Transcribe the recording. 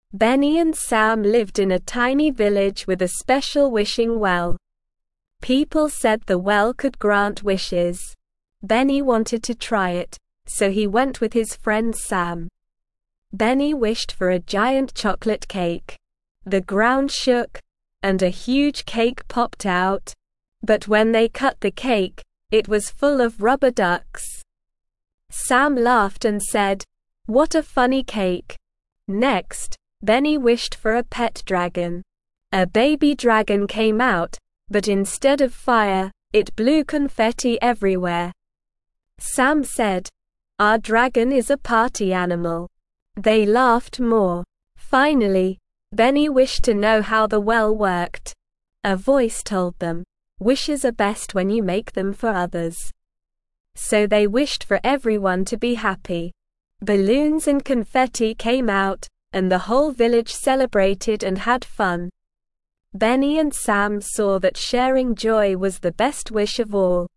Benny and Sam lived in a tiny village with a special wishing well. People said the well could grant wishes. Benny wanted to try it, so he went with his friend Sam. Benny wished for a giant chocolate cake. The ground shook, and a huge cake popped out. But when they cut the cake, it was full of rubber ducks. Sam laughed and said, "What a funny cake." Next, Benny wished for a pet dragon. A baby dragon came out, but instead of fire, it blew confetti everywhere. Sam said, "Our dragon is a party animal." They laughed more. Finally, Benny wished to know how the well worked. A voice told them, "Wishes are best when you make them for others." So they wished for everyone to be happy. Balloons and confetti came out, and the whole village celebrated and had fun. Benny and Sam saw that sharing joy was the best wish of all.